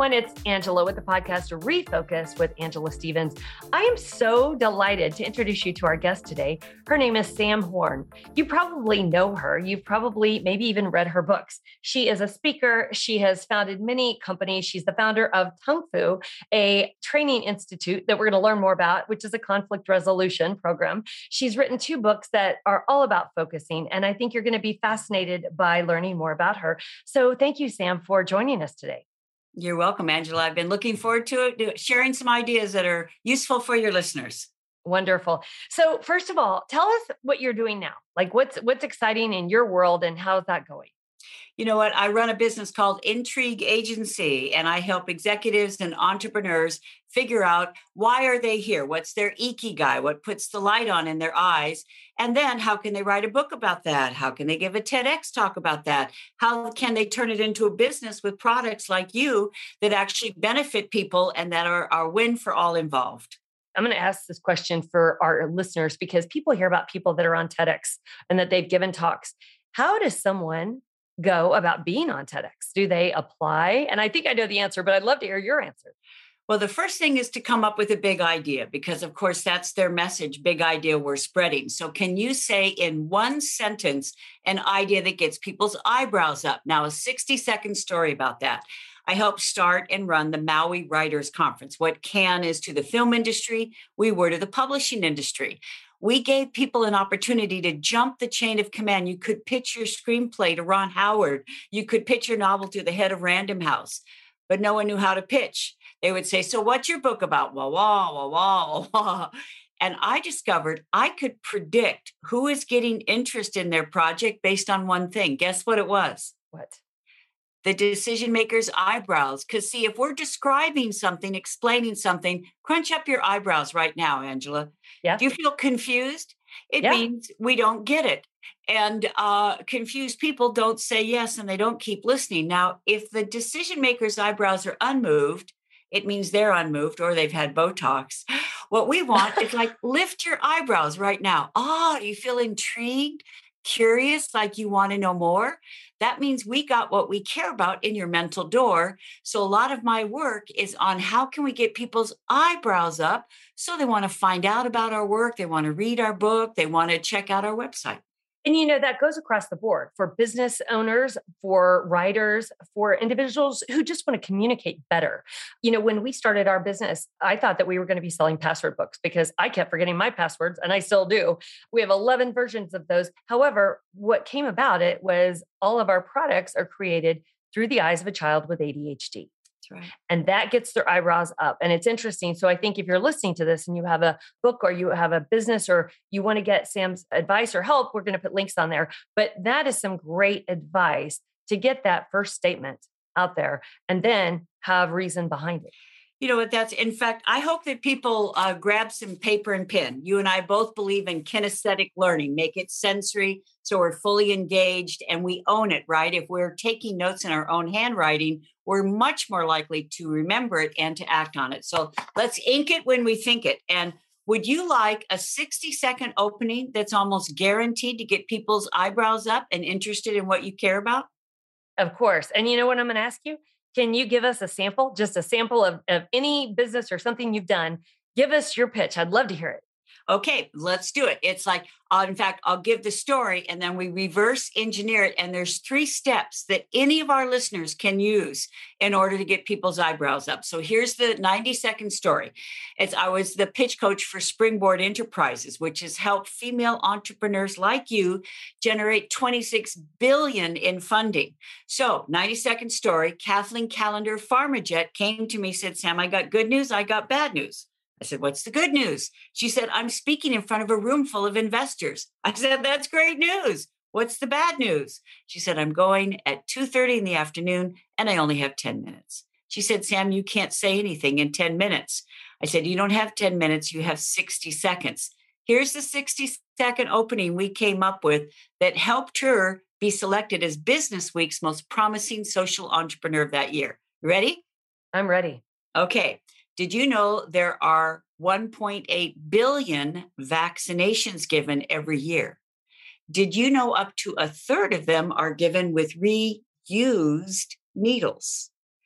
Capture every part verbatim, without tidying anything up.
everyone. It's Angela with the podcast Refocus with Angela Stevens. I am so delighted to introduce you to our guest today. Her name is Sam Horn. You probably know her. You've probably maybe even read her books. She is a speaker. She has founded many companies. She's the founder of Tung Fu, a training institute that we're going to learn more about, which is a conflict resolution program. She's written two books that are all about focusing, and I think you're going to be fascinated by learning more about her. So thank you, Sam, for joining us today. You're welcome, Angela. I've been looking forward to it, sharing some ideas that are useful for your listeners. Wonderful. So first of all, tell us what you're doing now. Like what's what's exciting in your world and how's that going? You know what? I run a business called Intrigue Agency, and I help executives and entrepreneurs figure out why are they here? What's their ikigai? What puts the light on in their eyes? And then how can they write a book about that? How can they give a TEDx talk about that? How can they turn it into a business with products like you that actually benefit people and that are, are win for all involved? I'm going to ask this question for our listeners because people hear about people that are on TEDx and that they've given talks. How does someone go about being on TEDx? Do they apply? And I think I know the answer, but I'd love to hear your answer. Well, the first thing is to come up with a big idea because, of course, that's their message, big idea we're spreading. So can you say in one sentence an idea that gets people's eyebrows up? Now, a sixty-second story about that. I helped start and run the Maui Writers Conference. What Cannes is to the film industry, we were to the publishing industry. We gave people an opportunity to jump the chain of command. You could pitch your screenplay to Ron Howard. You could pitch your novel to the head of Random House, but no one knew how to pitch. They would say, so what's your book about? Wah, wah, wah, wah, wah. And I discovered I could predict who is getting interest in their project based on one thing. Guess what it was? What? The decision maker's eyebrows. Because see, if we're describing something, explaining something, crunch up your eyebrows right now, Angela. Yeah. Do you feel confused? It yeah. means we don't get it. And uh, confused people don't say yes, and they don't keep listening. Now, if the decision maker's eyebrows are unmoved, it means they're unmoved or they've had Botox. What we want is like, lift your eyebrows right now. Oh, you feel intrigued, curious, like you want to know more? That means we got what we care about in your mental door. So a lot of my work is on how can we get people's eyebrows up so they want to find out about our work, they want to read our book, they want to check out our website. And, you know, that goes across the board for business owners, for writers, for individuals who just want to communicate better. You know, when we started our business, I thought that we were going to be selling password books because I kept forgetting my passwords and I still do. We have eleven versions of those. However, what came about it was all of our products are created through the eyes of a child with A D H D. Right. And that gets their eyebrows up. And it's interesting. So I think if you're listening to this and you have a book or you have a business or you want to get Sam's advice or help, we're going to put links on there. But that is some great advice to get that first statement out there and then have reason behind it. You know what? That's, in fact, I hope that people uh, grab some paper and pen. You and I both believe in kinesthetic learning, make it sensory so we're fully engaged and we own it, right? If we're taking notes in our own handwriting, we're much more likely to remember it and to act on it. So let's ink it when we think it. And would you like a sixty second opening that's almost guaranteed to get people's eyebrows up and interested in what you care about? Of course. And you know what I'm going to ask you? Can you give us a sample, just a sample of, of any business or something you've done? Give us your pitch. I'd love to hear it. Okay, let's do it. It's like, uh, in fact, I'll give the story and then we reverse engineer it. And there's three steps that any of our listeners can use in order to get people's eyebrows up. So here's the ninety second story. It's I was the pitch coach for Springboard Enterprises, which has helped female entrepreneurs like you generate twenty-six billion dollars in funding. So ninety second story, Kathleen Callender Pharmajet came to me, said, Sam, I got good news. I got bad news. I said, what's the good news? She said, I'm speaking in front of a room full of investors. I said, that's great news. What's the bad news? She said, I'm going at two thirty in the afternoon and I only have ten minutes. She said, Sam, you can't say anything in ten minutes. I said, you don't have ten minutes. You have sixty seconds. Here's the sixty second opening we came up with that helped her be selected as Business Week's most promising social entrepreneur of that year. Ready? I'm ready. Okay. Did you know there are one point eight billion vaccinations given every year? Did you know up to a third of them are given with reused needles?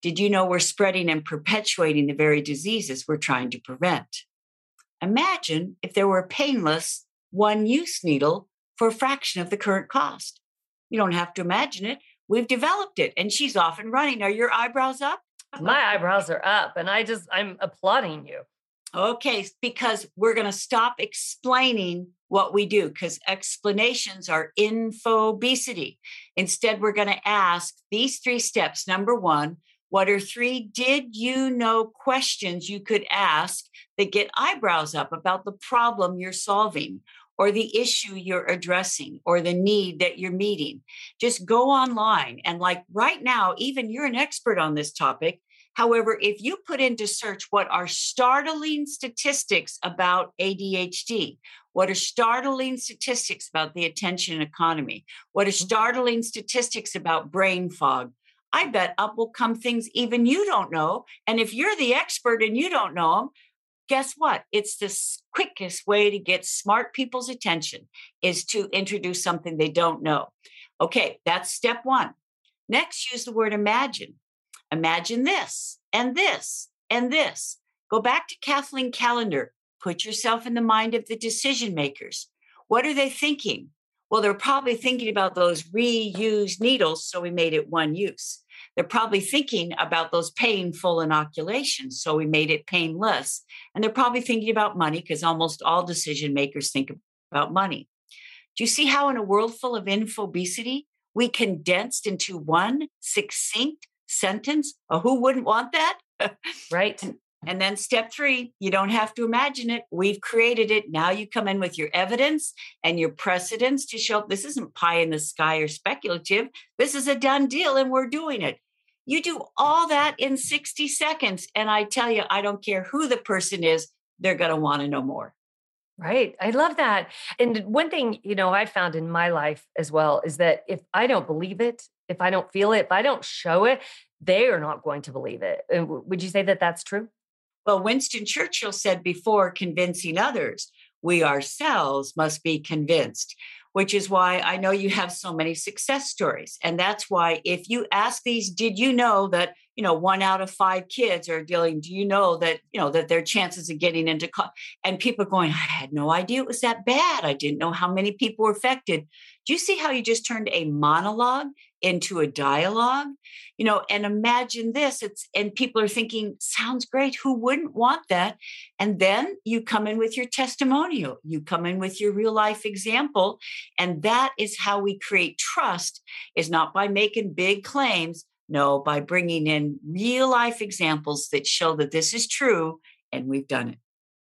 Did you know we're spreading and perpetuating the very diseases we're trying to prevent? Imagine if there were a painless one-use needle for a fraction of the current cost. You don't have to imagine it. We've developed it, and she's off and running. Are your eyebrows up? My eyebrows are up, and I just, I'm applauding you. Okay, because we're going to stop explaining what we do, because explanations are infobesity. Instead, we're going to ask these three steps. Number one, what are three did you know questions you could ask that get eyebrows up about the problem you're solving, or the issue you're addressing, or the need that you're meeting? Just go online. And like right now, even you're an expert on this topic. However, if you put into search what are startling statistics about A D H D, what are startling statistics about the attention economy, what are startling statistics about brain fog, I bet up will come things even you don't know. And if you're the expert and you don't know them, guess what? It's the quickest way to get smart people's attention is to introduce something they don't know. Okay, that's step one. Next, use the word imagine. Imagine this and this and this. Go back to Kathleen Callender. Put yourself in the mind of the decision makers. What are they thinking? Well, they're probably thinking about those reused needles, so we made it one use. They're probably thinking about those painful inoculations, so we made it painless. And they're probably thinking about money, because almost all decision makers think about money. Do you see how in a world full of infobesity, we condensed into one succinct sentence? Oh, who wouldn't want that? Right. And, and then step three, you don't have to imagine it. We've created it. Now you come in with your evidence and your precedents to show this isn't pie in the sky or speculative. This is a done deal and we're doing it. You do all that in sixty seconds. And I tell you, I don't care who the person is, they're going to want to know more. Right. I love that. And one thing, you know, I found in my life as well is that if I don't believe it, if I don't feel it, if I don't show it, they are not going to believe it. And would you say that that's true? Well, Winston Churchill said before convincing others, we ourselves must be convinced, which is why I know you have so many success stories. And that's why if you ask these, did you know that, you know, one out of five kids are dealing, do you know that, you know, that their chances of getting into, co- and people are going, I had no idea it was that bad. I didn't know how many people were affected. Do you see how you just turned a monologue into a dialogue? You know, and imagine this, it's, and people are thinking, sounds great. Who wouldn't want that? And then you come in with your testimonial, you come in with your real life example. And that is how we create trust, is not by making big claims. No, by bringing in real life examples that show that this is true and we've done it.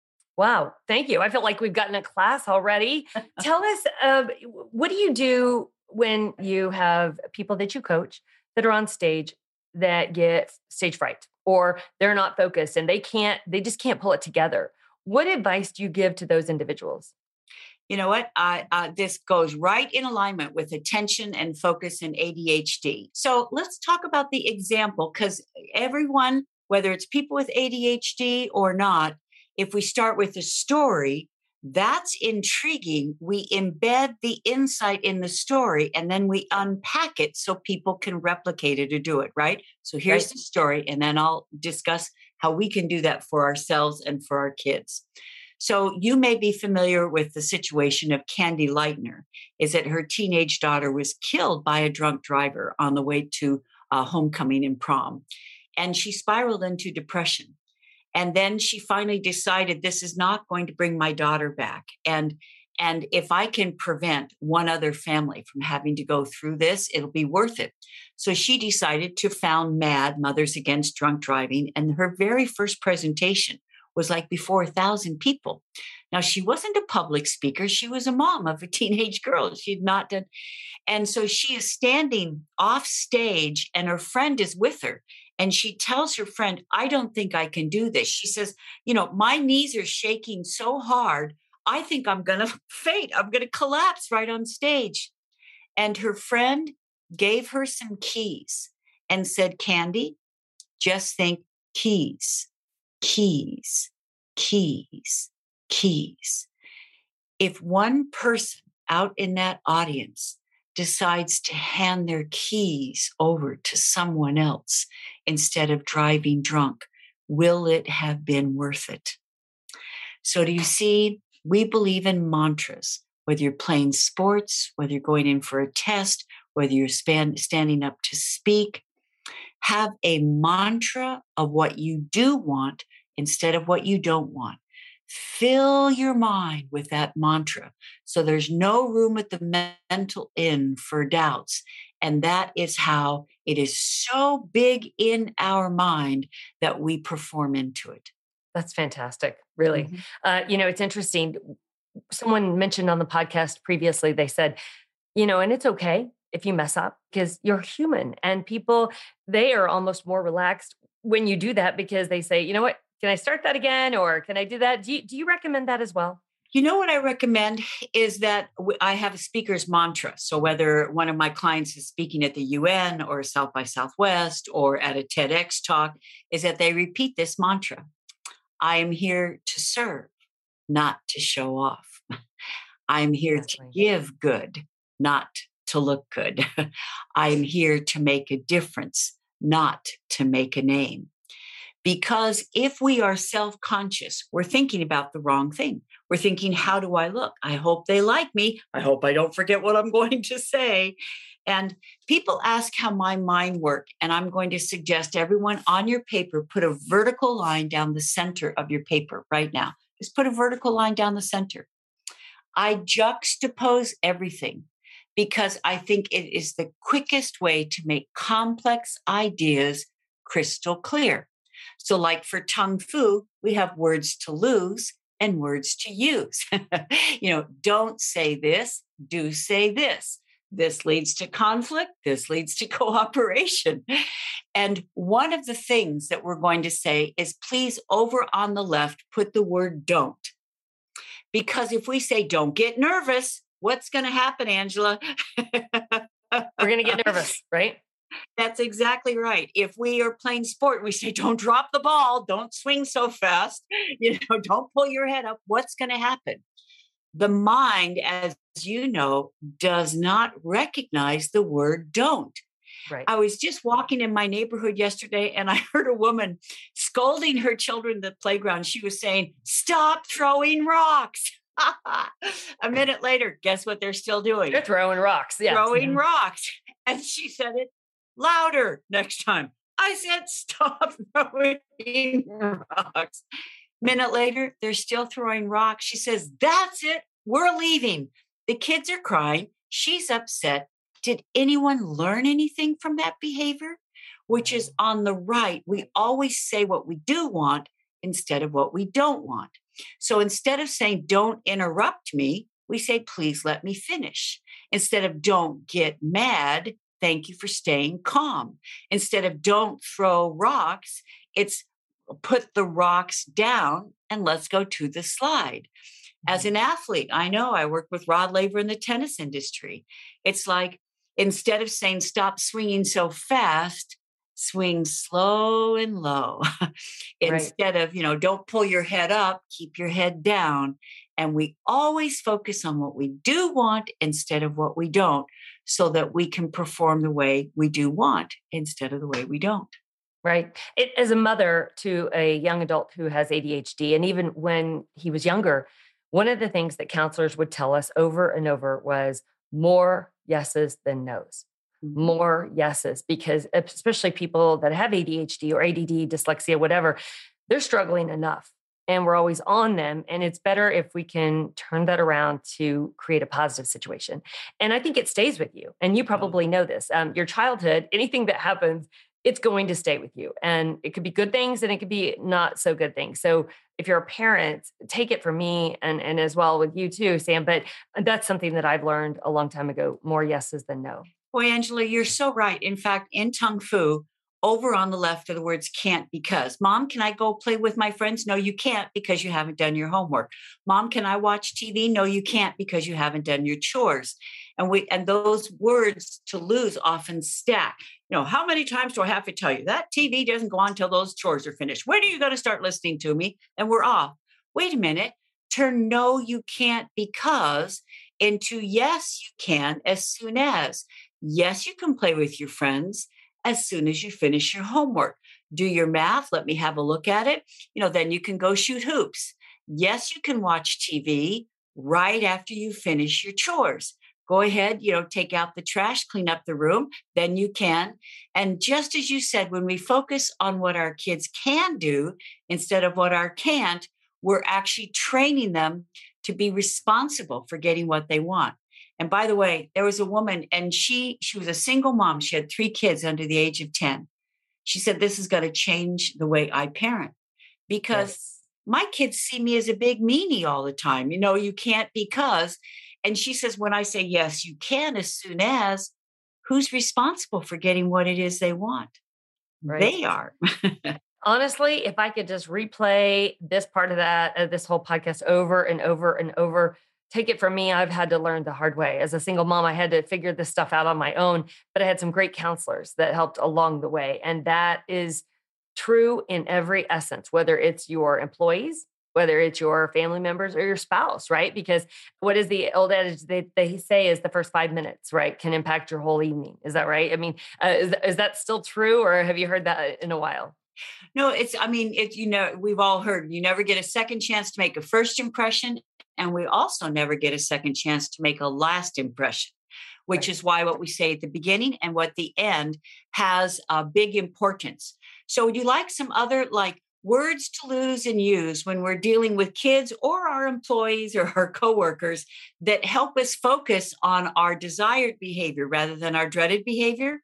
Wow. Thank you. I feel like we've gotten a class already. Tell us, uh, what do you do when you have people that you coach that are on stage that get stage fright, or they're not focused and they can't, they just can't pull it together? What advice do you give to those individuals? You know what? I, uh, this goes right in alignment with attention and focus and A D H D. So let's talk about the example, because everyone, whether it's people with A D H D or not, if we start with a story, that's intriguing. We embed the insight in the story and then we unpack it so people can replicate it or do it, right? So here's right. the story, and then I'll discuss how we can do that for ourselves and for our kids. So you may be familiar with the situation of Candy Lightner, is that her teenage daughter was killed by a drunk driver on the way to uh, homecoming and prom. And she spiraled into depression. And then she finally decided, this is not going to bring my daughter back. And, and if I can prevent one other family from having to go through this, it'll be worth it. So she decided to found MAD, Mothers Against Drunk Driving. And her very first presentation was like before a thousand people. Now, she wasn't a public speaker. She was a mom of a teenage girl. She'd not done. And so she is standing off stage and her friend is with her. And she tells her friend, I don't think I can do this. She says, you know, my knees are shaking so hard. I think I'm going to faint. I'm going to collapse right on stage. And her friend gave her some keys and said, Candy, just think keys. Keys, keys, keys. If one person out in that audience decides to hand their keys over to someone else instead of driving drunk, will it have been worth it? So do you see, we believe in mantras, whether you're playing sports, whether you're going in for a test, whether you're span, standing up to speak, have a mantra of what you do want instead of what you don't want. Fill your mind with that mantra so there's no room at the mental inn for doubts. And that is how it is so big in our mind that we perform into it. That's fantastic. Really. Mm-hmm. Uh, you know, it's interesting. Someone mentioned on the podcast previously, they said, you know, and it's okay if you mess up because you're human, and people, they are almost more relaxed when you do that because they say, you know what, can I start that again? Or can I do that? Do you, do you recommend that as well? You know what I recommend is that I have a speaker's mantra. So whether one of my clients is speaking at the U N or South by Southwest or at a TEDx talk, is that they repeat this mantra. I am here to serve, not to show off. I'm here exactly. to give good, not to look good. I'm here to make a difference, not to make a name. Because if we are self-conscious, we're thinking about the wrong thing. We're thinking, how do I look? I hope they like me. I hope I don't forget what I'm going to say. And people ask how my mind works. And I'm going to suggest everyone on your paper, put a vertical line down the center of your paper right now. Just put a vertical line down the center. I juxtapose everything because I think it is the quickest way to make complex ideas crystal clear. So like for Tung Fu, we have words to lose and words to use. You know, don't say this, do say this. This leads to conflict. This leads to cooperation. And one of the things that we're going to say is please over on the left, put the word don't. Because if we say don't get nervous, what's going to happen, Angela? We're going to get nervous, right? That's exactly right. If we are playing sport, we say, don't drop the ball, don't swing so fast, you know, don't pull your head up. What's going to happen? The mind, as you know, does not recognize the word don't. Right. I was just walking in my neighborhood yesterday and I heard a woman scolding her children at the playground. She was saying, stop throwing rocks. A minute later, guess what they're still doing? They're throwing rocks. Yeah. Throwing mm-hmm. rocks. And she said it louder next time. I said, stop throwing rocks. Minute later, they're still throwing rocks. She says, that's it. We're leaving. The kids are crying. She's upset. Did anyone learn anything from that behavior? Which is on the right. We always say what we do want instead of what we don't want. So instead of saying, don't interrupt me, we say, please let me finish. Instead of don't get mad, thank you for staying calm. Instead of don't throw rocks, it's put the rocks down and let's go to the slide. As an athlete, I know I work with Rod Laver in the tennis industry. It's like, instead of saying, stop swinging so fast, swing slow and low. Instead right. of, you know, don't pull your head up, keep your head down. And we always focus on what we do want instead of what we don't, so that we can perform the way we do want instead of the way we don't. Right. It, as a mother to a young adult who has A D H D, and even when he was younger, one of the things that counselors would tell us over and over was more yeses than nos, mm-hmm. more yeses, because especially people that have A D H D or A D D, dyslexia, whatever, they're struggling enough and we're always on them. And it's better if we can turn that around to create a positive situation. And I think it stays with you. And you probably know this. Um, your childhood, anything that happens, it's going to stay with you. And it could be good things and it could be not so good things. So if you're a parent, take it from me and, and as well with you too, Sam. But that's something that I've learned a long time ago, more yeses than no. Boy, Angela, you're so right. In fact, in Tung Fu, over on the left are the words can't because. Mom, can I go play with my friends? No, you can't because you haven't done your homework. Mom, can I watch T V? No, you can't because you haven't done your chores. And we and those words to lose often stack. You know, how many times do I have to tell you that T V doesn't go on until those chores are finished? When are you going to start listening to me? And we're off. Wait a minute. Turn no, you can't because into yes, you can as soon as. Yes, you can play with your friends as soon as you finish your homework. Do your math. Let me have a look at it. You know, then you can go shoot hoops. Yes, you can watch T V right after you finish your chores. Go ahead, you know, take out the trash, clean up the room, then you can. And just as you said, when we focus on what our kids can do instead of what our can't, we're actually training them to be responsible for getting what they want. And by the way, there was a woman and she she was a single mom. She had three kids under the age of ten. She said, this is going to change the way I parent because Yes. my kids see me as a big meanie all the time. You know, you can't because. And she says, when I say, yes, you can as soon as, who's responsible for getting what it is they want? Right. They are. Honestly, if I could just replay this part of that, uh, this whole podcast over and over and over, take it from me, I've had to learn the hard way. As a single mom, I had to figure this stuff out on my own, but I had some great counselors that helped along the way. And that is true in every essence, whether it's your employees, whether it's your family members or your spouse, right? Because what is the old adage they, they say is the first five minutes, right, can impact your whole evening. Is that right? I mean, uh, is, is that still true or have you heard that in a while? No, it's, I mean, it's, you know, we've all heard you never get a second chance to make a first impression. And we also never get a second chance to make a last impression, which Right. is why what we say at the beginning and what the end has a big importance. So would you like some other like words to lose and use when we're dealing with kids or our employees or our coworkers that help us focus on our desired behavior rather than our dreaded behavior?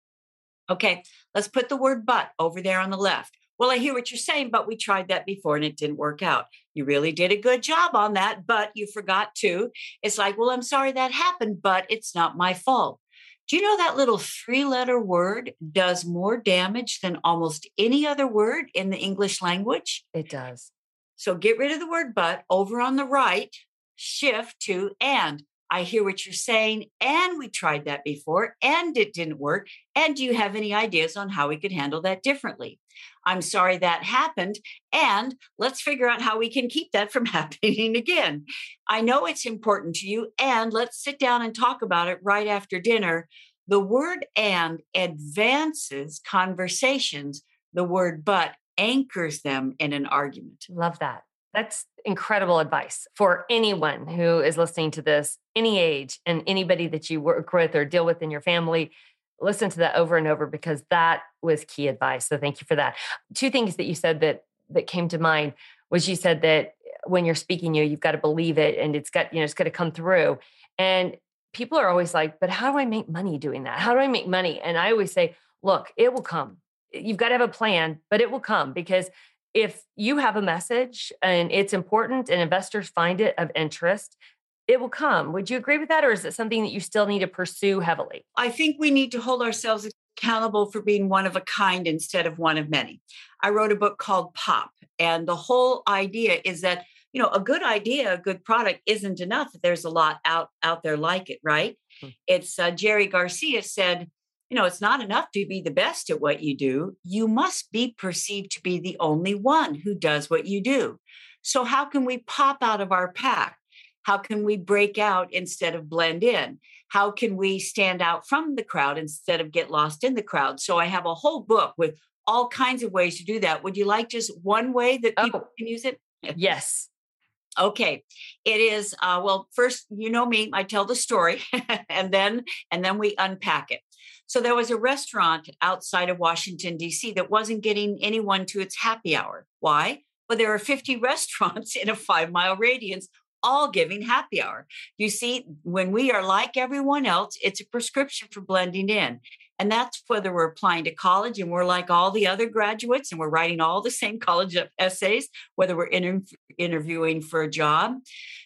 Okay, let's put the word but over there on the left. Well, I hear what you're saying, but we tried that before and it didn't work out. You really did a good job on that, but you forgot to. It's like, well, I'm sorry that happened, but it's not my fault. Do you know that little three letter word does more damage than almost any other word in the English language? It does. So get rid of the word but over on the right, shift to and. I hear what you're saying. And we tried that before and it didn't work. And do you have any ideas on how we could handle that differently? I'm sorry that happened. And let's figure out how we can keep that from happening again. I know it's important to you. And let's sit down and talk about it right after dinner. The word and advances conversations. The word but anchors them in an argument. Love that. That's incredible advice for anyone who is listening to this, any age, and anybody that you work with or deal with in your family. Listen to that over and over because that was key advice. So thank you for that. Two things that you said that that came to mind was you said that when you're speaking, you you've got to believe it and it's got, you know, it's going to come through. And people are always like, but how do I make money doing that? How do I make money? And I always say, look, it will come. You've got to have a plan, but it will come because if you have a message and it's important and investors find it of interest, it will come. Would you agree with that? Or is it something that you still need to pursue heavily? I think we need to hold ourselves accountable for being one of a kind instead of one of many. I wrote a book called Pop, and the whole idea is that, you know, a good idea, a good product isn't enough. There's a lot out, out there like it, right? Hmm. It's uh, Jerry Garcia said, you know, it's not enough to be the best at what you do. You must be perceived to be the only one who does what you do. So how can we pop out of our pack? How can we break out instead of blend in? How can we stand out from the crowd instead of get lost in the crowd? So I have a whole book with all kinds of ways to do that. Would you like just one way that people oh, can use it? Yes. Okay. It is, uh, well, first, you know me, I tell the story and then, and then we unpack it. So there was a restaurant outside of Washington, D C that wasn't getting anyone to its happy hour. Why? Well, there are fifty restaurants in a five mile radius, all giving happy hour. You see, when we are like everyone else, it's a prescription for blending in. And that's whether we're applying to college and we're like all the other graduates and we're writing all the same college essays, whether we're inter- interviewing for a job.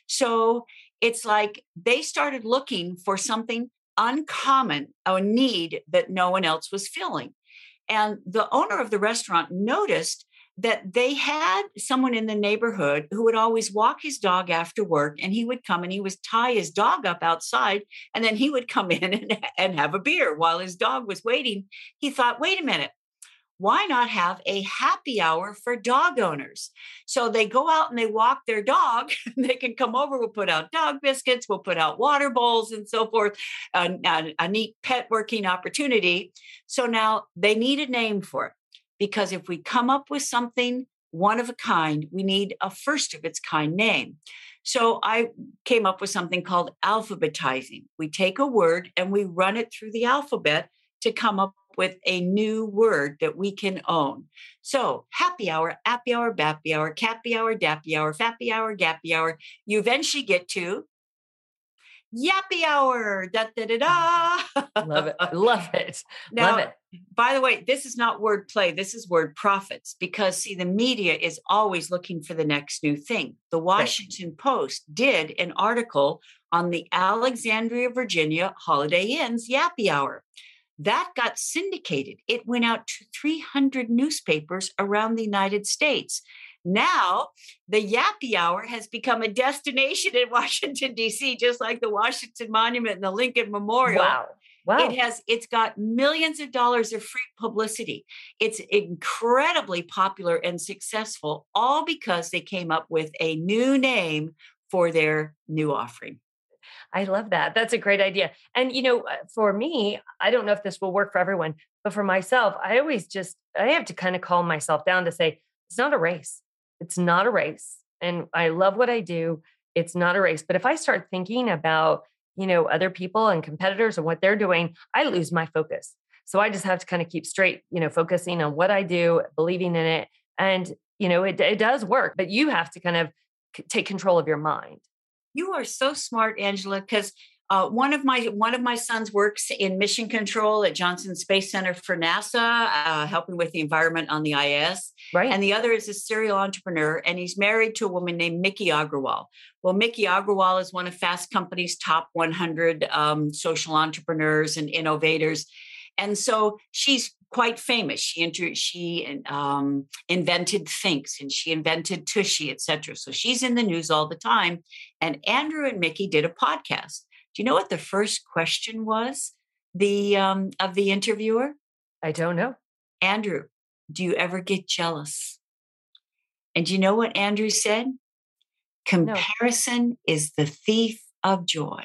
So it's like they started looking for something uncommon, a need that no one else was filling. And the owner of the restaurant noticed that they had someone in the neighborhood who would always walk his dog after work, and he would come and he would tie his dog up outside, and then he would come in and, and have a beer while his dog was waiting. He thought, wait a minute, why not have a happy hour for dog owners? So they go out and they walk their dog. They can come over. We'll put out dog biscuits. We'll put out water bowls and so forth. A, a, a neat pet working opportunity. So now they need a name for it, because if we come up with something one of a kind, we need a first of its kind name. So I came up with something called alphabetizing. We take a word and we run it through the alphabet to come up with a new word that we can own. So happy hour, appy hour, bappy hour, cappy hour, dappy hour, fappy hour, gappy hour. You eventually get to yappy hour. Da, da, da, da. Love it. Love it. Now, Love it. by the way, this is not word play. This is word profits, because see, the media is always looking for the next new thing. The Washington right. Post did an article on the Alexandria, Virginia Holiday Inn's Yappy Hour. That got syndicated. It went out to three hundred newspapers around the United States. Now, the Yappy Hour has become a destination in Washington, D C, just like the Washington Monument and the Lincoln Memorial. Wow. Wow. It has, it's got millions of dollars of free publicity. It's incredibly popular and successful, all because they came up with a new name for their new offering. I love that. That's a great idea. And, you know, for me, I don't know if this will work for everyone, but for myself, I always just, I have to kind of calm myself down to say, it's not a race. It's not a race. And I love what I do. It's not a race. But if I start thinking about, you know, other people and competitors and what they're doing, I lose my focus. So I just have to kind of keep straight, you know, focusing on what I do, believing in it. And, you know, it, it does work, but you have to kind of c- take control of your mind. You are so smart, Angela, because uh, one of my one of my sons works in mission control at Johnson Space Center for NASA, uh, helping with the environment on the I S. Right. And the other is a serial entrepreneur, and he's married to a woman named Miki Agrawal. Well, Miki Agrawal is one of Fast Company's top one hundred um, social entrepreneurs and innovators. And so she's quite famous. She entered, she um, invented Thinx, and she invented Tushy, et cetera. So she's in the news all the time. And Andrew and Miki did a podcast. Do you know what the first question was? The um, of the interviewer? I don't know. Andrew, do you ever get jealous? And do you know what Andrew said? Comparison no. is the thief of joy.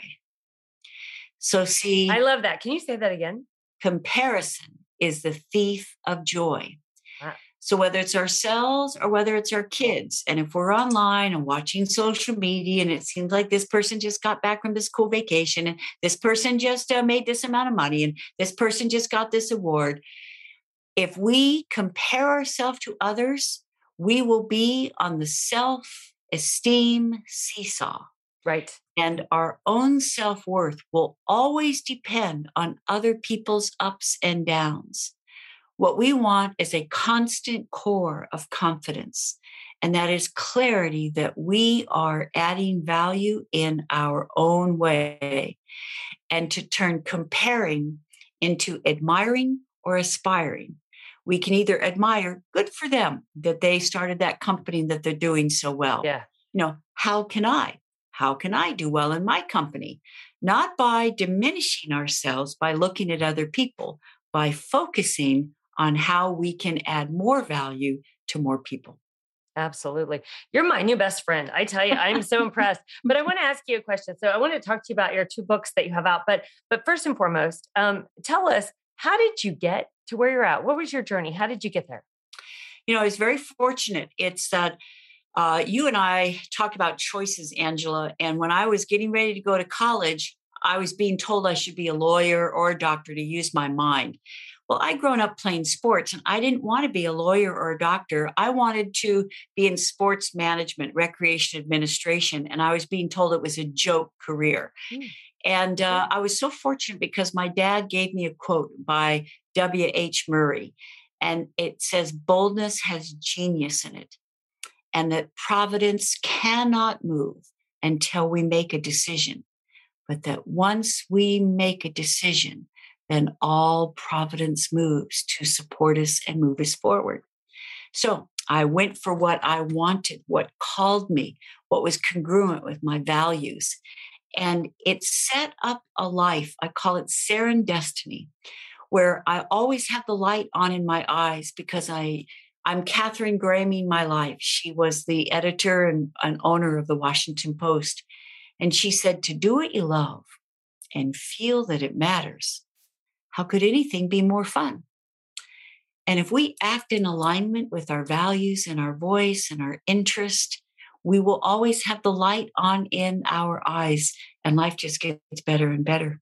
So see, I love that. Can you say that again? Comparison is the thief of joy. Wow. So whether it's ourselves or whether it's our kids, and if we're online and watching social media and it seems like this person just got back from this cool vacation and this person just uh, made this amount of money and this person just got this award, if we compare ourselves to others, we will be on the self-esteem seesaw. Right. And our own self-worth will always depend on other people's ups and downs. What we want is a constant core of confidence, and that is clarity that we are adding value in our own way, and to turn comparing into admiring or aspiring. We can either admire, good for them that they started that company, that they're doing so well. Yeah. You know, how can I? How can I do well in my company? Not by diminishing ourselves by looking at other people, by focusing on how we can add more value to more people. Absolutely. You're my new best friend. I tell you, I'm so impressed. But I want to ask you a question. So I want to talk to you about your two books that you have out. But but first and foremost, um, tell us, how did you get to where you're at? What was your journey? How did you get there? You know, I was very fortunate. It's that uh, you and I talked about choices, Angela. And when I was getting ready to go to college, I was being told I should be a lawyer or a doctor to use my mind. Well, I'd grown up playing sports and I didn't want to be a lawyer or a doctor. I wanted to be in sports management, recreation administration, and I was being told it was a joke career. Mm. And uh, I was so fortunate because my dad gave me a quote by W H Murray, and it says, boldness has genius in it, and that providence cannot move until we make a decision, but that once we make a decision, then all providence moves to support us and move us forward. So I went for what I wanted, what called me, what was congruent with my values. And it set up a life, I call it serendestiny, where I always have the light on in my eyes because I, I'm Catherine Graming my life. She was the editor and, and owner of the Washington Post. And she said, to do what you love and feel that it matters, how could anything be more fun? And if we act in alignment with our values and our voice and our interest, we will always have the light on in our eyes, and life just gets better and better.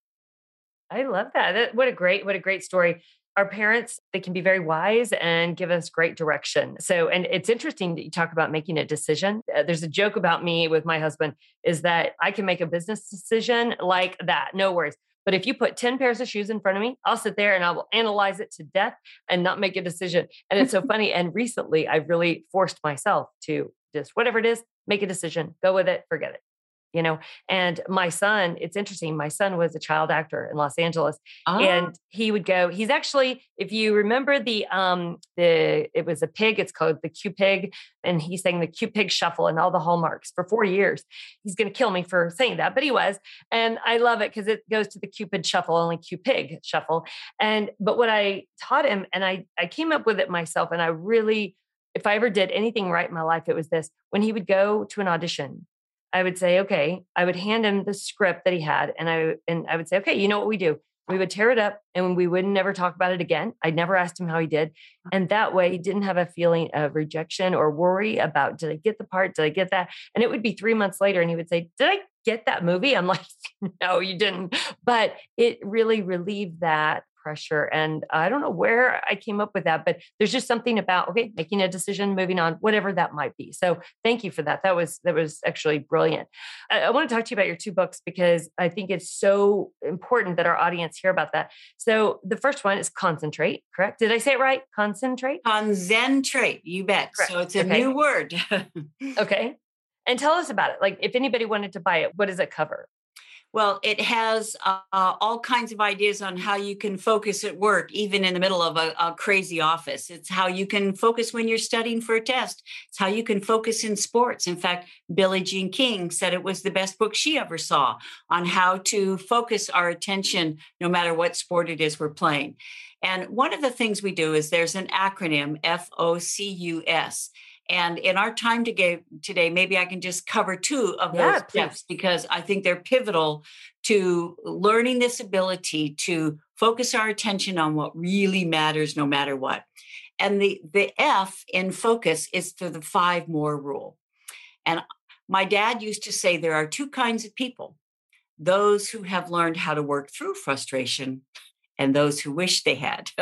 I love that. that. What a great, what a great story. Our parents, they can be very wise and give us great direction. So, and it's interesting that you talk about making a decision. Uh, there's a joke about me with my husband is that I can make a business decision like that. No worries. But if you put ten pairs of shoes in front of me, I'll sit there and I will analyze it to death and not make a decision. And it's so funny. And recently I've really forced myself to just whatever it is, make a decision, go with it, forget it. You know, and my son, it's interesting. My son was a child actor in Los Angeles, Oh, and he would go, he's actually, if you remember the, um, the, it was a pig, it's called the Q Pig. And he sang the Q Pig Shuffle and all the hallmarks for four years. He's going to kill me for saying that, but he was. And I love it because it goes to the Cupid Shuffle, only Q Pig Shuffle. And, but what I taught him, and I, I came up with it myself, and I really, if I ever did anything right in my life, it was this: when he would go to an audition, I would say, okay, I would hand him the script that he had. And I, and I would say, okay, you know what we do? We would tear it up and we would never talk about it again. I never asked him how he did. And that way he didn't have a feeling of rejection or worry about, did I get the part? Did I get that? And it would be three months later and he would say, did I get that movie? I'm like, no, you didn't. But it really relieved that pressure. And I don't know where I came up with that, but there's just something about, okay, making a decision, moving on, whatever that might be. So thank you for that. That was, that was actually brilliant. I, I want to talk to you about your two books because I think it's so important that our audience hear about that. So the first one is Concentrate, correct? Did I say it right? Concentrate? Concentrate, you bet. Correct. So it's a Okay. new word. Okay. And tell us about it. Like if anybody wanted to buy it, what does it cover? Well, it has uh, all kinds of ideas on how you can focus at work, even in the middle of a, a crazy office. It's how you can focus when you're studying for a test. It's how you can focus in sports. In fact, Billie Jean King said it was the best book she ever saw on how to focus our attention, no matter what sport it is we're playing. And one of the things we do is there's an acronym, F O C U S. And in our time today, maybe I can just cover two of Yeah, those please. steps because I think they're pivotal to learning this ability to focus our attention on what really matters, no matter what. And the, the F in focus is for the five more rule. And my dad used to say there are two kinds of people: those who have learned how to work through frustration and those who wish they had.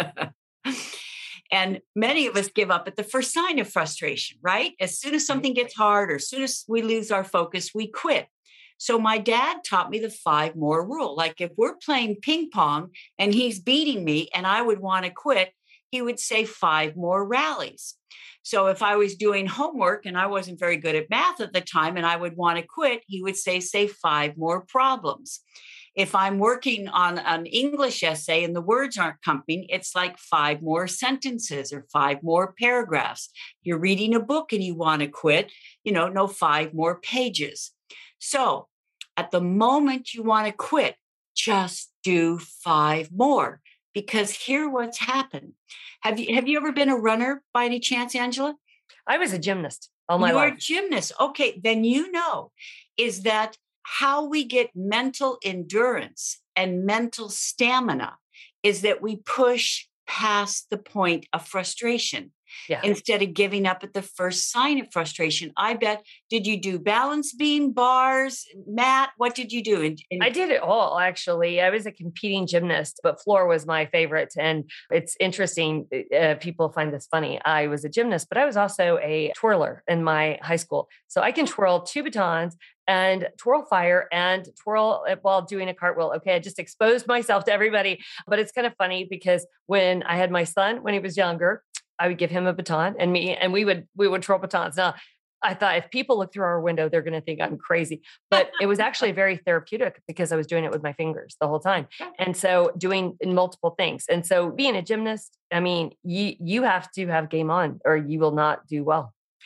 And many of us give up at the first sign of frustration, right? As soon as something gets hard or as soon as we lose our focus, we quit. So my dad taught me the five more rule. Like if we're playing ping pong and he's beating me and I would want to quit, he would say five more rallies. So if I was doing homework and I wasn't very good at math at the time and I would want to quit, he would say, say five more problems. If I'm working on an English essay and the words aren't coming, it's like five more sentences or five more paragraphs. You're reading a book and you want to quit, you know, no, five more pages. So at the moment you want to quit, just do five more, because here what's happened. Have you, have you ever been a runner by any chance, Angela? I was a gymnast all my You're life. a gymnast. Okay, then you know is that how we get mental endurance and mental stamina is that we push past the point of frustration. Yeah. Instead of giving up at the first sign of frustration. I bet, did you do balance beam, bars, mat? What did you do? And, and- I did it all, actually. I was a competing gymnast, but floor was my favorite. And it's interesting. Uh, people find this funny. I was a gymnast, but I was also a twirler in my high school. So I can twirl two batons and twirl fire and twirl while doing a cartwheel. Okay, I just exposed myself to everybody. But it's kind of funny because when I had my son, when he was younger, I would give him a baton and me, and we would, we would twirl batons. Now, I thought if people look through our window, they're going to think I'm crazy, but it was actually very therapeutic because I was doing it with my fingers the whole time. And so doing multiple things. And so being a gymnast, I mean, you, you have to have game on or you will not do well.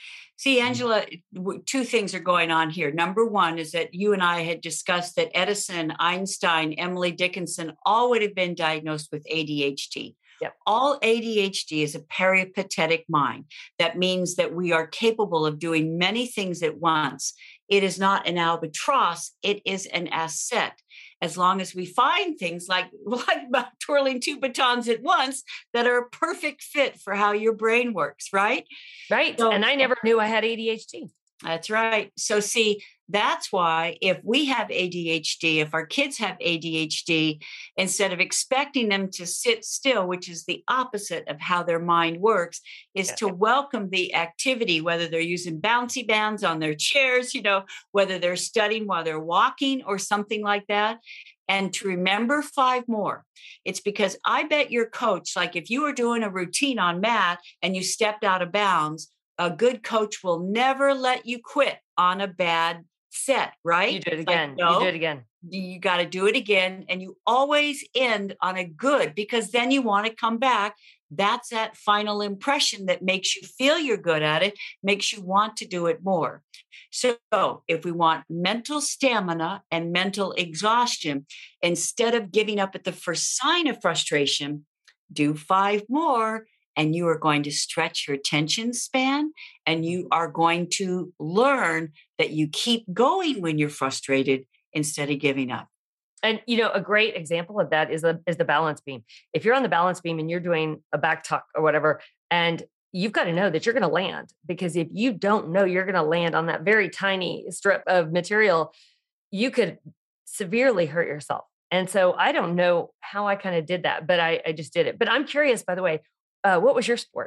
See, Angela, two things are going on here. Number one is that you and I had discussed that Edison, Einstein, Emily Dickinson all would have been diagnosed with A D H D. Yep. All A D H D is a peripatetic mind. That means that we are capable of doing many things at once. It is not an albatross, it is an asset. As long as we find things like, like twirling two batons at once that are a perfect fit for how your brain works, right? Right. So, and I never knew I had A D H D. That's right. So see, that's why if we have A D H D, if our kids have A D H D, instead of expecting them to sit still, which is the opposite of how their mind works, is yeah. to welcome the activity, whether they're using bouncy bands on their chairs, you know, whether they're studying while they're walking or something like that. And to remember five more. It's because I bet your coach, like if you were doing a routine on mat and you stepped out of bounds, a good coach will never let you quit on a bad set, right? You do it again. Like, no, you do it again. You got to do it again. And you always end on a good, because then you want to come back. That's that final impression that makes you feel you're good at it, makes you want to do it more. So if we want mental stamina and mental exhaustion, instead of giving up at the first sign of frustration, do five more. And you are going to stretch your attention span, and you are going to learn that you keep going when you're frustrated instead of giving up. And, you know, a great example of that is the, is the balance beam. If you're on the balance beam and you're doing a back tuck or whatever, and you've got to know that you're going to land, because if you don't know you're going to land on that very tiny strip of material, you could severely hurt yourself. And so I don't know how I kind of did that, but I, I just did it. But I'm curious, by the way, Uh, what was your sport?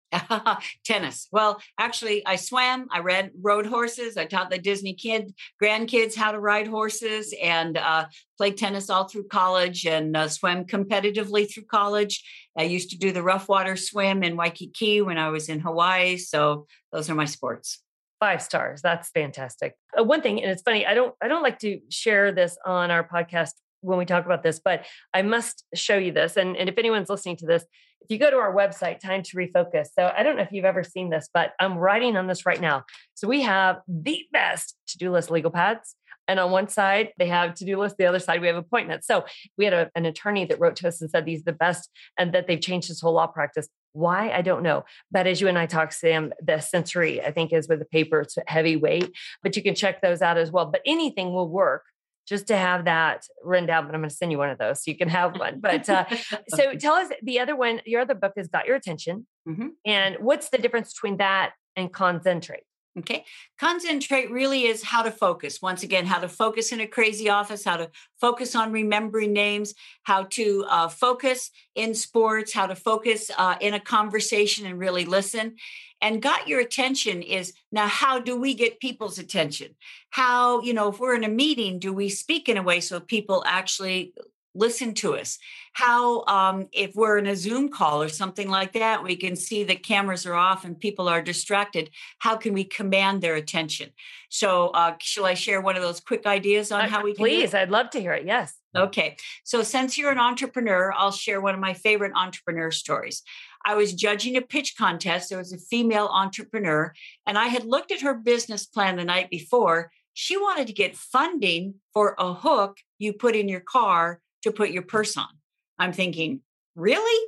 Tennis. Well, actually, I swam. I read, rode horses. I taught the Disney kid grandkids how to ride horses, and uh, played tennis all through college, and uh, swam competitively through college. I used to do the rough water swim in Waikiki when I was in Hawaii. So those are my sports. Five stars. That's fantastic. Uh, one thing, and it's funny, I don't, I don't like to share this on our podcast when we talk about this, but I must show you this. And, and if anyone's listening to this, if you go to our website, Time to Refocus. So I don't know if you've ever seen this, but I'm writing on this right now. So we have the best to-do list legal pads. And on one side, they have to-do list. The other side, we have appointments. So we had a, an attorney that wrote to us and said, these are the best, and that they've changed his whole law practice. Why? I don't know. But as you and I talk, Sam, the sensory, I think, is with the paper, it's heavyweight, but you can check those out as well. But anything will work just to have that written down. But I'm going to send you one of those so you can have one. But uh, so tell us, the other one, your other book has got your attention. Mm-hmm. And what's the difference between that and concentrate? Okay. Concentrate really is how to focus. Once again, how to focus in a crazy office, how to focus on remembering names, how to uh, focus in sports, how to focus uh, in a conversation and really listen. And got your attention is, now, how do we get people's attention? How, you know, if we're in a meeting, do we speak in a way so people actually listen to us? How, um, if we're in a Zoom call or something like that, we can see the cameras are off and people are distracted. How can we command their attention? So uh, shall I share one of those quick ideas on uh, how we can Please, I'd love to hear it. Yes. Okay. So since you're an entrepreneur, I'll share one of my favorite entrepreneur stories. I was judging a pitch contest. There was a female entrepreneur, and I had looked at her business plan the night before. She wanted to get funding for a hook you put in your car to put your purse on. I'm thinking, really?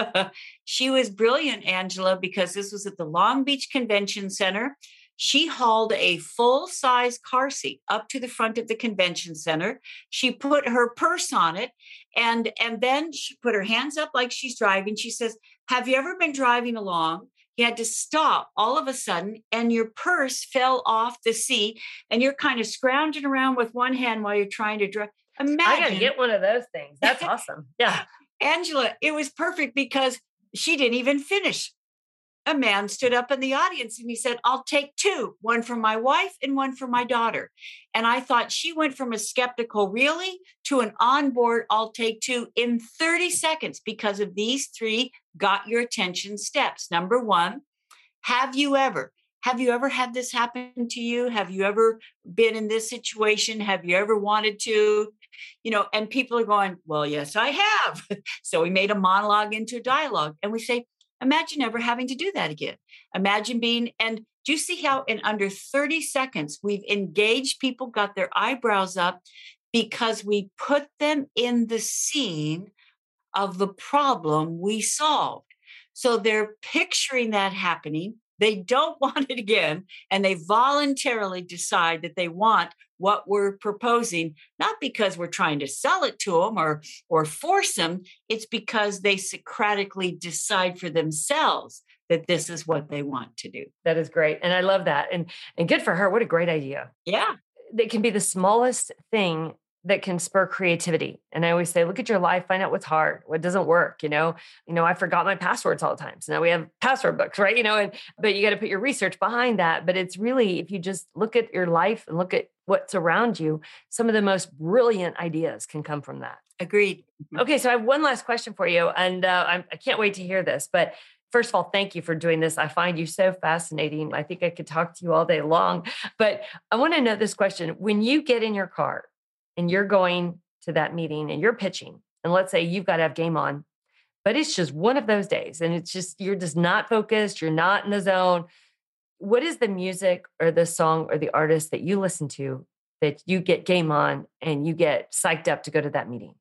She was brilliant, Angela, because this was at the Long Beach Convention Center. She hauled a full-size car seat up to the front of the convention center. She put her purse on it, and, and then she put her hands up like she's driving. She says, have you ever been driving along? You had to stop all of a sudden, and your purse fell off the seat, and you're kind of scrounging around with one hand while you're trying to drive. Imagine. I got to get one of those things. That's awesome. Yeah. Angela, it was perfect because she didn't even finish. A man stood up in the audience and he said, I'll take two, one for my wife and one for my daughter. And I thought she went from a skeptical really to an onboard, I'll take two in thirty seconds because of these three got your attention steps. Number one, have you ever, have you ever had this happen to you? Have you ever been in this situation? Have you ever wanted to? You know, and people are going, well, yes, I have. So we made a monologue into a dialogue, and we say, imagine never having to do that again. Imagine being, and Do you see how in under thirty seconds, we've engaged people, got their eyebrows up because we put them in the scene of the problem we solved. So they're picturing that happening. They don't want it again, and they voluntarily decide that they want what we're proposing, not because we're trying to sell it to them or, or force them. It's because they Socratically decide for themselves that this is what they want to do. That is great. And I love that. And, and good for her. What a great idea. Yeah. It can be the smallest thing that can spur creativity. And I always say, look at your life, find out what's hard, what doesn't work. You know, you know, I forgot my passwords all the time. So now we have password books, right? You know, and, but you got to put your research behind that. But it's really, if you just look at your life and look at what's around you, some of the most brilliant ideas can come from that. Agreed. Okay. So I have one last question for you. And uh, I'm, I can't wait to hear this, but first of all, thank you for doing this. I find you so fascinating. I think I could talk to you all day long, but I want to know this question. When you get in your car and you're going to that meeting and you're pitching, and let's say you've got to have game on, but it's just one of those days and it's just, you're just not focused. You're not in the zone. What is the music or the song or the artist that you listen to that you get game on and you get psyched up to go to that meeting?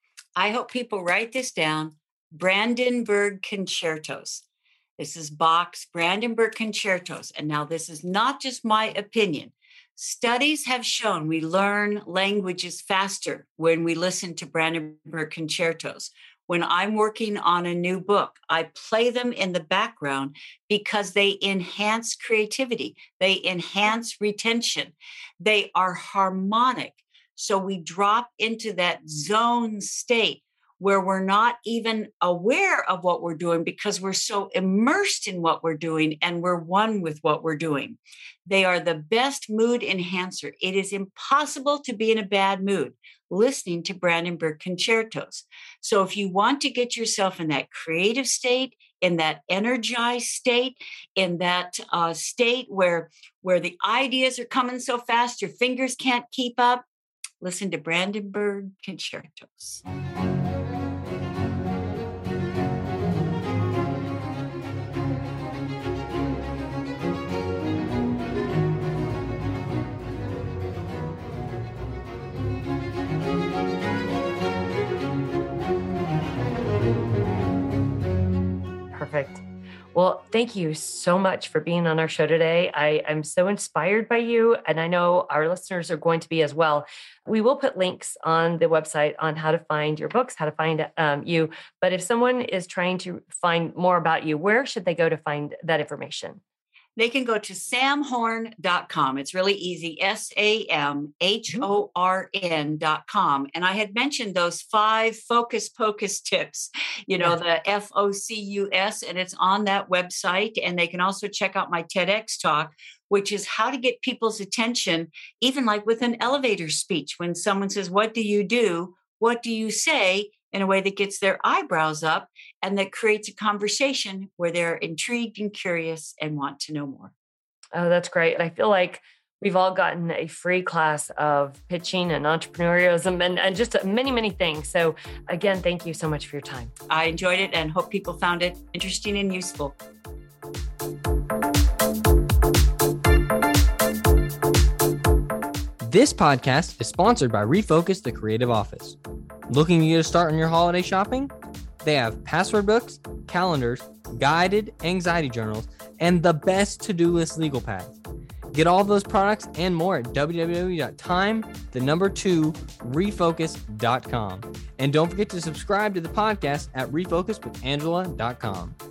I hope people write this down. Brandenburg Concertos. This is Bach's Brandenburg Concertos. And now this is not just my opinion. Studies have shown we learn languages faster when we listen to Brandenburg Concertos. When I'm working on a new book, I play them in the background because they enhance creativity. They enhance retention. They are harmonic. So we drop into that zone state where we're not even aware of what we're doing because we're so immersed in what we're doing and we're one with what we're doing. They are the best mood enhancer. It is impossible to be in a bad mood listening to Brandenburg Concertos. So if you want to get yourself in that creative state, in that energized state, in that uh, state where, where the ideas are coming so fast, your fingers can't keep up, listen to Brandenburg Concertos. Perfect. Well, thank you so much for being on our show today. I am so inspired by you, and I know our listeners are going to be as well. We will put links on the website on how to find your books, how to find um, you. But if someone is trying to find more about you, where should they go to find that information? They can go to sam horn dot com. It's really easy, S A M H O R N dot com. And I had mentioned those five focus pocus tips, you know, the F O C U S, and it's on that website. And they can also check out my TEDx talk, which is how to get people's attention, even like with an elevator speech. When someone says, what do you do? What do you say? In a way that gets their eyebrows up and that creates a conversation where they're intrigued and curious and want to know more. Oh, that's great. And I feel like we've all gotten a free class of pitching and entrepreneurialism and, and just many, many things. So again, thank you so much for your time. I enjoyed it and hope people found it interesting and useful. This podcast is sponsored by Refocus the Creative Office. Looking to get a start on your holiday shopping? They have password books, calendars, guided anxiety journals, and the best to-do list legal pads. Get all those products and more at w w w dot time the number two refocus dot com. And don't forget to subscribe to the podcast at refocus with angela dot com.